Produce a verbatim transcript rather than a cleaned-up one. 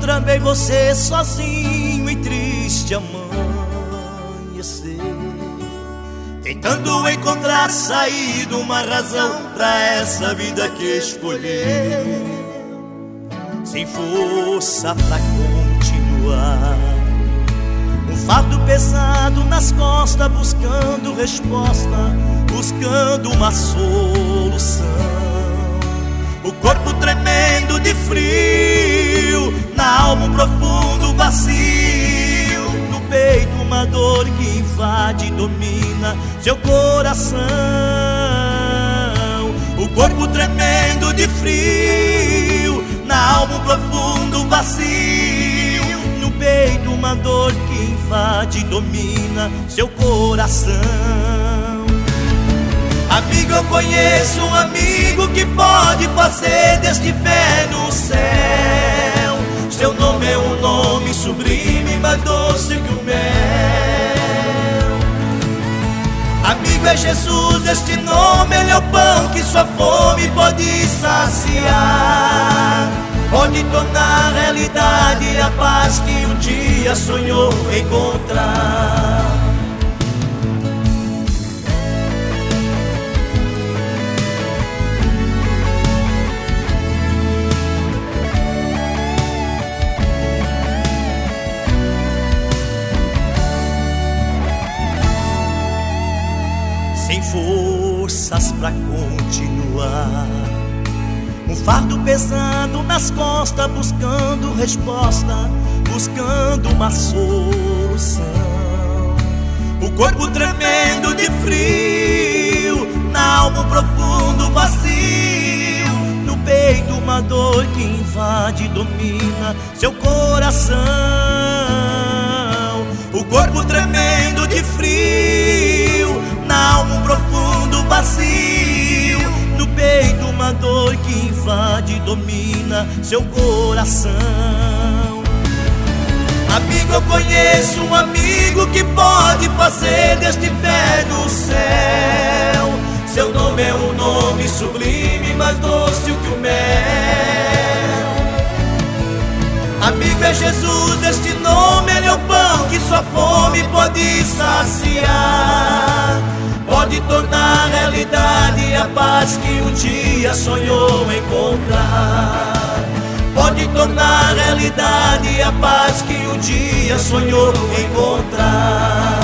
encontrei você sozinho e triste amanhecer, tentando encontrar saída, uma razão pra essa vida que escolheu, sem força pra continuar, um fardo pesado nas costas, buscando resposta, buscando uma solução. O corpo tremendo de frio, na alma um profundo vazio, no peito uma dor que invade e domina seu coração. O corpo tremendo de frio, na alma um profundo vazio, no peito uma dor que invade e domina seu coração. Amigo, eu conheço um amigo que pode fazer deste pé no céu. Seu nome é um nome sublime, mais doce que o mel. Amigo, é Jesus, este nome, ele é o pão que sua fome pode saciar, pode tornar realidade a paz que um dia sonhou encontrar. Sem forças pra continuar, um fardo pesado nas costas, buscando resposta, buscando uma solução. O corpo tremendo de frio, na alma um profundo vazio, no peito uma dor que invade e domina seu coração. O corpo tremendo de frio, na alma um profundo vazio, no peito uma dor que invade e domina seu coração. Amigo, eu conheço um amigo que pode fazer deste pé no céu. Seu nome é um nome sublime, mais doce que o mel. Amigo, é Jesus, este nome, ele é o pão que sua fome pode saciar, pode tornar realidade a paz que um dia sonhou encontrar, pode tornar realidade a paz que um dia sonhou encontrar.